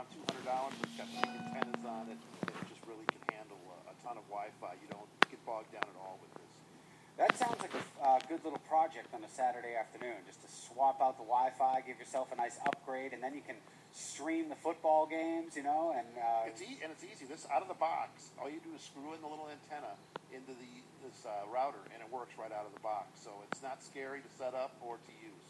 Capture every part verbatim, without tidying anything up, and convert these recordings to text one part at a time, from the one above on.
around two hundred dollars. It's got big antennas on it, and it just really can handle a, a ton of Wi-Fi. You don't get bogged down at all with this. That sounds like a uh, good little project on a Saturday afternoon, just to swap out the Wi-Fi, give yourself a nice upgrade, and then you can stream the football games, you know, and... Uh, it's e- and it's easy. This, out of the box, all you do is screw in the little antenna into the this uh, router, and it works right out of the box. So it's not scary to set up or to use.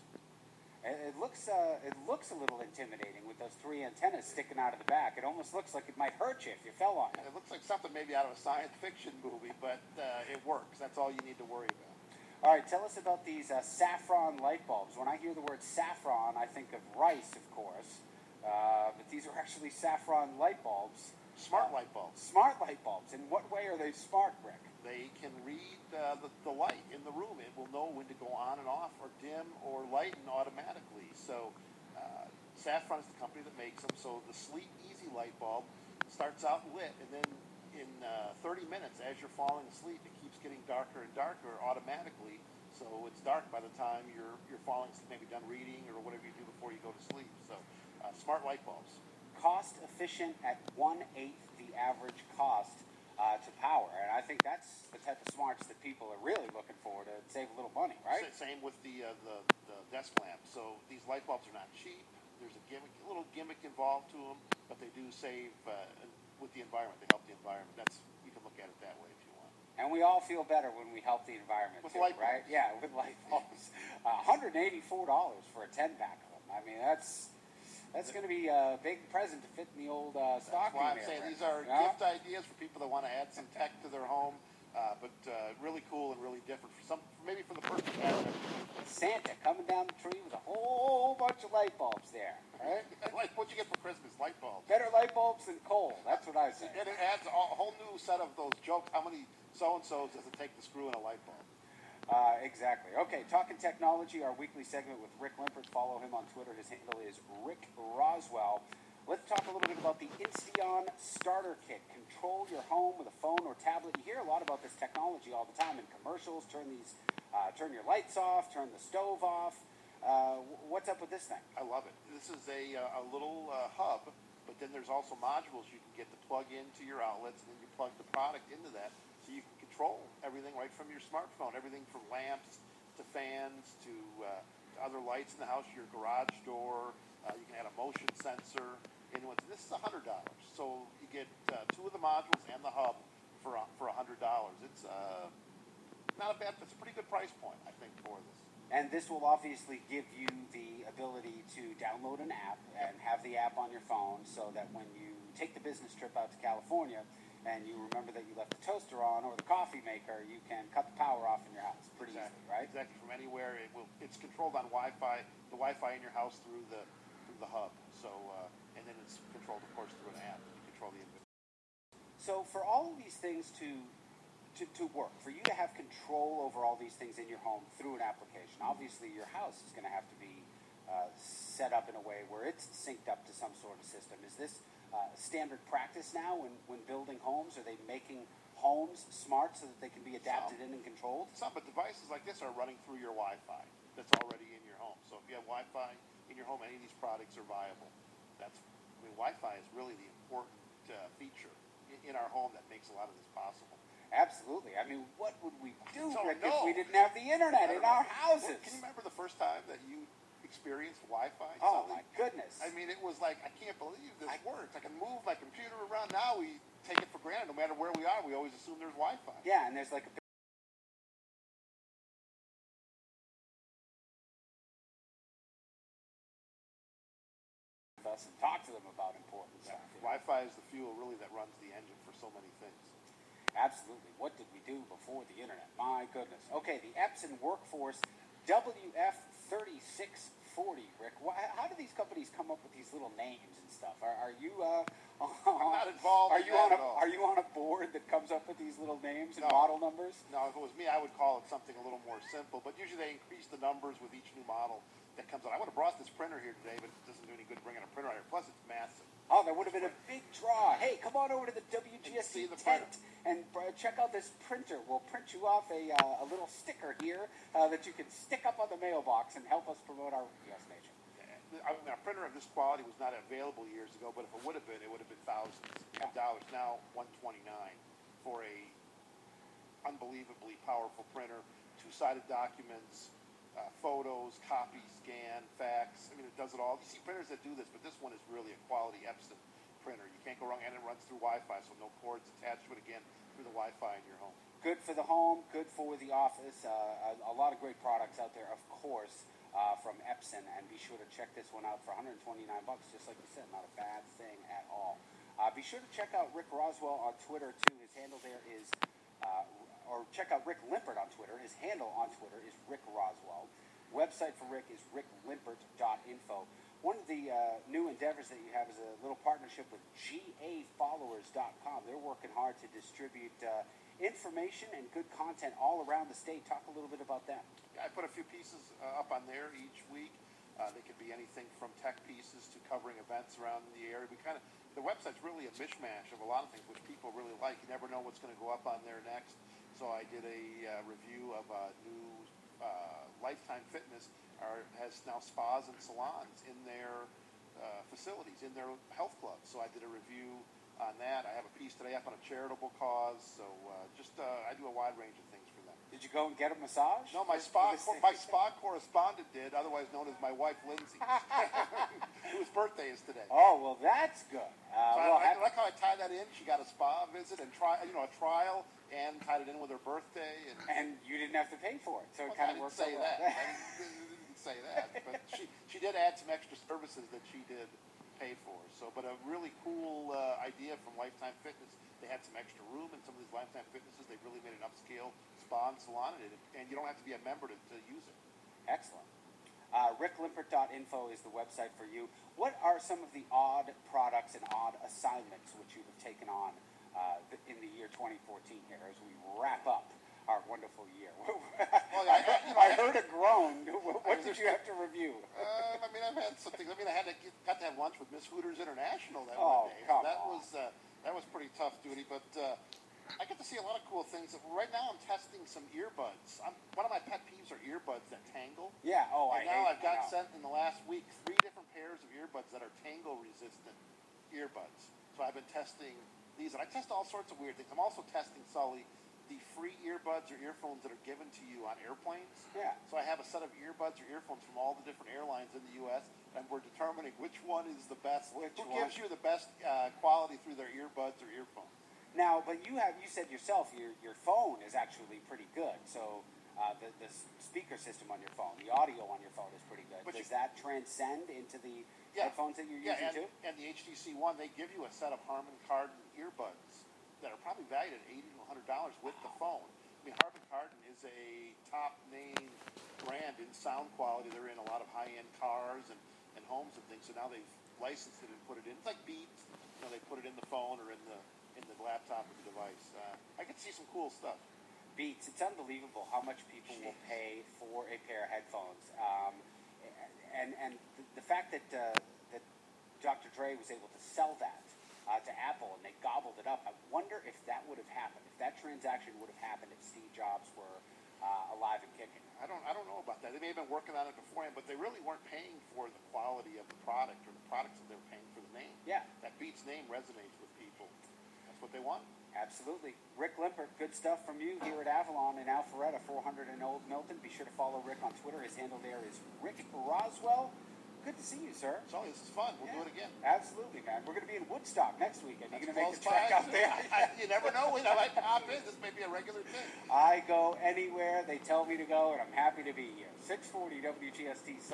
It looks uh, it looks a little intimidating with those three antennas sticking out of the back. It almost looks like it might hurt you if you fell on it. It looks like something maybe out of a science fiction movie, but uh, it works. That's all you need to worry about. All right, tell us about these uh, saffron light bulbs. When I hear the word saffron, I think of rice, of course. Uh, but these are actually saffron light bulbs. Smart uh, light bulbs. Smart light bulbs. In what way are they smart, Rick? They can read uh, the, the light in the room. It will know when to go on and off or dim or lighten automatically. So uh, Saffron is the company that makes them. So the Sleep Easy light bulb starts out lit, and then in uh, thirty minutes, as you're falling asleep, it keeps getting darker and darker automatically. So it's dark by the time you're you're falling asleep, maybe done reading or whatever you do before you go to sleep. So uh, smart light bulbs. Cost efficient at one-eighth the average cost Uh, to power, and I think that's the type of smarts that people are really looking for to save a little money, right? Same with the uh, the, the desk lamp. So these light bulbs are not cheap. There's a gimmick, a little gimmick involved to them, but they do save uh, with the environment. They help the environment. That's you can look at it that way if you want. And we all feel better when we help the environment with too, light bulbs. Right? Yeah, with light bulbs. Uh, one hundred eighty-four dollars for a ten pack of them. I mean, that's. That's going to be a big present to fit in the old uh, stocking. That's why I'm there, saying Rick. these are yeah? gift ideas for people that want to add some tech to their home, uh, but uh, really cool and really different. For some, maybe for the person who has it. Santa coming down the tree with a whole bunch of light bulbs there, right? Like what you get for Christmas, light bulbs. Better light bulbs than coal. That's what I say. And it adds a whole new set of those jokes. How many so-and-sos does it take to screw in a light bulb? Uh, exactly. Okay, Talking Technology, our weekly segment with Rick Limpert. Follow him on Twitter. His handle is Rick Roswell. Let's talk a little bit about the Insteon Starter Kit. Control your home with a phone or tablet. You hear a lot about this technology all the time in commercials. Turn these, uh, turn your lights off, turn the stove off. Uh, what's up with this thing? I love it. This is a, uh, a little uh, hub, but then there's also modules you can get to plug into your outlets, and then you plug the product into that. So you can control everything right from your smartphone, everything from lamps to fans to, uh, to other lights in the house, your garage door. Uh, you can add a motion sensor. And this is one hundred dollars. So you get uh, two of the modules and the hub for uh, for one hundred dollars. It's uh, not a bad, it's a pretty good price point, I think, for this. And this will obviously give you the ability to download an app and have the app on your phone so that when you take the business trip out to California, and you remember that you left the toaster on or the coffee maker, you can cut the power off in your house pretty exactly. easily, right? Exactly. From anywhere, it will. It's controlled on Wi-Fi. The Wi-Fi in your house through the through the hub. So, uh, and then it's controlled, of course, through an app. You control the input. So, for all of these things to, to to work, for you to have control over all these things in your home through an application, obviously your house is going to have to be uh, set up in a way where it's synced up to some sort of system. Is this Uh, standard practice now when, when building homes? Are they making homes smart so that they can be adapted some, in and controlled? Some, but devices like this are running through your Wi-Fi that's already in your home. So if you have Wi-Fi in your home, any of these products are viable. That's, I mean, Wi-Fi is really the important uh, feature in, in our home that makes a lot of this possible. Absolutely. I mean, what would we do, Rick, know. if we didn't have the internet in our houses? Can you remember the first time that you experienced Wi-Fi? Oh, Something? my goodness. I mean, it was like, I can't believe this I, works. I can move my computer around. Now we take it for granted. No matter where we are, we always assume there's Wi-Fi. Yeah, and there's like a us and talk to them about important Yeah. stuff. Wi-Fi is the fuel, really, that runs the engine for so many things. Absolutely. What did we do before the internet? My goodness. Okay, the Epson Workforce W F thirty-six forty, Rick. Why, how do these companies come up with these little names and stuff? Are, are you uh, I'm not involved are in you that on a, at all. Are you on a board that comes up with these little names and No. model numbers? Now, if it was me, I would call it something a little more simple, but usually they increase the numbers with each new model that comes out. I would have brought this printer here today, but it doesn't do any good bringing a printer out here. Plus, it's massive. Oh, that would have been a big draw. Hey, come on over to the W G S C See the tent printer. and uh, check out this printer. We'll print you off a, uh, a little sticker here uh, that you can stick up on the mailbox and help us promote our U S nation. I mean, a printer of this quality was not available years ago, but if it would have been, it would have been thousands Yeah. of dollars. Now, one twenty-nine for a unbelievably powerful printer, two-sided documents, uh, photos, copy, scan, fax. I mean, it does it all. You see printers that do this, but this one is really a quality Epson printer. You can't go wrong, and it runs through Wi-Fi, so no cords attached to it again through the Wi-Fi in your home. Good for the home, good for the office. Uh, a, a lot of great products out there, of course, uh, from Epson. And be sure to check this one out for one hundred twenty-nine bucks, just like you said, not a bad thing at all. Uh, be sure to check out Rick Roswell on Twitter, too. His handle there is, uh, or check out Rick Limpert on Twitter. His handle on Twitter is Rick Roswell. Website for Rick is rick limpert dot info. One of the uh, new endeavors that you have is a little partnership with G A followers dot com. They're working hard to distribute uh, information and good content all around the state. Talk a little bit about that. I put a few pieces uh, up on there each week. Uh, they could be anything from tech pieces to covering events around the area. We kind of the website's really a mishmash of a lot of things which people really like. You never know what's going to go up on there next. So I did a uh, review of a new uh, Lifetime Fitness are, has now spas and salons in their uh, facilities, in their health clubs. So I did a review on that. I have a piece today up on a charitable cause. So uh, just uh, I do a wide range of things for them. Did you go and get a massage? No, my spa my spa correspondent did, otherwise known as my wife Lindsay, whose birthday is today. Oh, well, that's good. Uh, So well, I, I like how I tie that in. She got a spa visit and try, you know, a trial, and tied it in with her birthday. And, and you didn't have to pay for it, so it well, kind I of didn't worked say out that. well. I didn't, didn't say that, but she she did add some extra services that she did pay for. So, but a really cool uh, idea from Lifetime Fitness. They had some extra room in some of these Lifetime Fitnesses. They really made an upscale spa and salon in it, and you don't have to be a member to, to use it. Excellent. Uh, rick limpert dot info is the website for you. What are some of the odd products and odd assignments which you have taken on uh, in the year twenty fourteen here as we wrap up our wonderful year? Well, yeah, I, you know, I heard a groan. What did you have to review? Uh, I mean, I've had some things. I mean, I had to get, got to have lunch with Miss Hooters International that Oh, one day. come that on. was uh, that was pretty tough duty, but uh, I get to see a lot of cool things. Right now, I'm testing some earbuds. I'm, one of my pet peeves are earbuds that tangle. Yeah. Oh, I And now hate, I've got I know. sent in the last week three different pairs of earbuds that are tangle-resistant earbuds. So I've been testing these, and I test all sorts of weird things. I'm also testing, Sully, the free earbuds or earphones that are given to you on airplanes. Yeah. So I have a set of earbuds or earphones from all the different airlines in the U S, and we're determining which one is the best. Which Who one? gives you the best uh, quality through their earbuds or earphones? Now, but you have you said yourself your your phone is actually pretty good. So uh, the the speaker system on your phone, the audio on your phone is pretty good. But Does you- that transcend into the Yeah. headphones that you're Yeah, using and, too? and the H T C One, they give you a set of Harman Kardon earbuds that are probably valued at eighty to one hundred dollars with the phone. I mean, Harman Kardon is a top name brand in sound quality. They're in a lot of high-end cars and, and homes and things. So now they've licensed it and put it in. It's like Beats. You know, they put it in the phone or in the in the laptop or the device. Uh, I get to see some cool stuff. Beats. It's unbelievable how much people will pay for a pair of headphones, um, and and the, the fact that uh, that Doctor Dre was able to sell that uh, to Apple and they gobbled it up. I wonder if that would have happened, if that transaction would have happened if Steve Jobs were uh, alive and kicking. I don't I don't know about that. They may have been working on it beforehand, but they really weren't paying for the quality of the product or the products that they were paying for the name. Yeah. That Beats name resonates with people. That's what they want. Absolutely. Rick Limpert, good stuff from you here at Avalon in Alpharetta, four hundred in Old Milton. Be sure to follow Rick on Twitter. His handle there is Rick Roswell. Good to see you, sir. Sully, this is fun. We'll Yeah. do it again. Absolutely, man. We're going to be in Woodstock next weekend. You're going to make Close the trek by. out there. I, I, you never know when I might pop in. This may be a regular thing. I go anywhere they tell me to go, and I'm happy to be here. six forty W G S T.